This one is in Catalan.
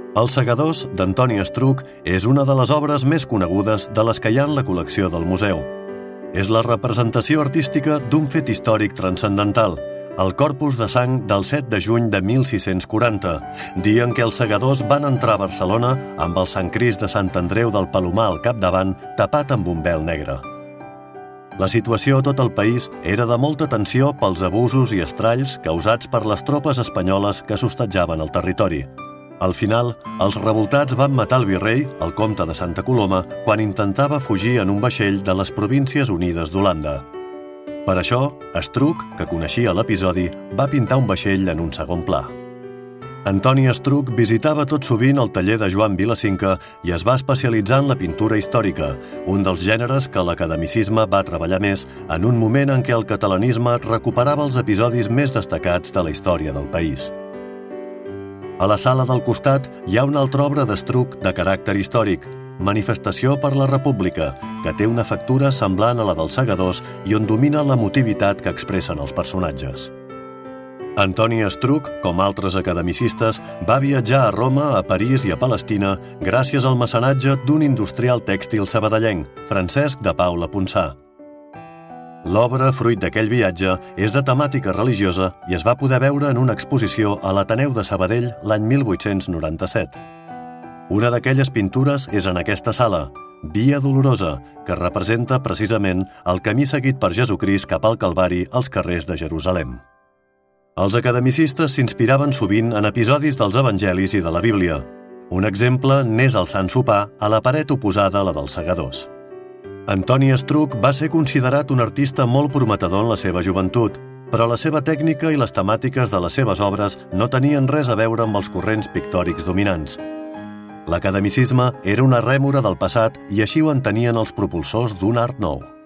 Els segadors d'Antoni Estruch és una de les obres més conegudes de les que hi ha en la col·lecció del museu. És la representació artística d'un fet històric transcendental, el Corpus de Sang del 7 de juny de 1640, dia en què els segadors van entrar a Barcelona amb el Sant Crist de Sant Andreu del Palomar al capdavant tapat amb un vel negre. La situació a tot el país era de molta tensió pels abusos i estralls causats per les tropes espanyoles que sostatjaven el territori. Al final, els revoltats van matar el virrei, el comte de Santa Coloma, quan intentava fugir en un vaixell de les Províncies Unides d'Holanda. Per això, Estruch, que coneixia l'episodi, va pintar un vaixell en un segon pla. Antoni Estruch visitava tot sovint el taller de Joan Vilacinca i es va especialitzar en la pintura històrica, un dels gèneres que l'academicisme va treballar més en un moment en què el catalanisme recuperava els episodis més destacats de la història del país. A la sala del costat hi ha una altra obra d'Estruch de caràcter històric, Manifestació per la República, que té una factura semblant a la dels segadors i on domina l'emotivitat que expressen els personatges. Antoni Estruch, com altres academicistes, va viatjar a Roma, a París i a Palestina gràcies al mecenatge d'un industrial tèxtil sabadellenc, Francesc de Paula Ponsà. L'obra, fruit d'aquell viatge, és de temàtica religiosa i es va poder veure en una exposició a l'Ateneu de Sabadell l'any 1897. Una d'aquelles pintures és en aquesta sala, Via Dolorosa, que representa precisament el camí seguit per Jesucrist cap al Calvari als carrers de Jerusalem. Els academicistes s'inspiraven sovint en episodis dels evangelis i de la Bíblia. Un exemple n'és el Sant Sopar a la paret oposada a la dels segadors. Antoni Estruch va ser considerat un artista molt prometedor en la seva joventut, però la seva tècnica i les temàtiques de les seves obres no tenien res a veure amb els corrents pictòrics dominants. L'academicisme era una rèmora del passat i així ho entenien els propulsors d'un art nou.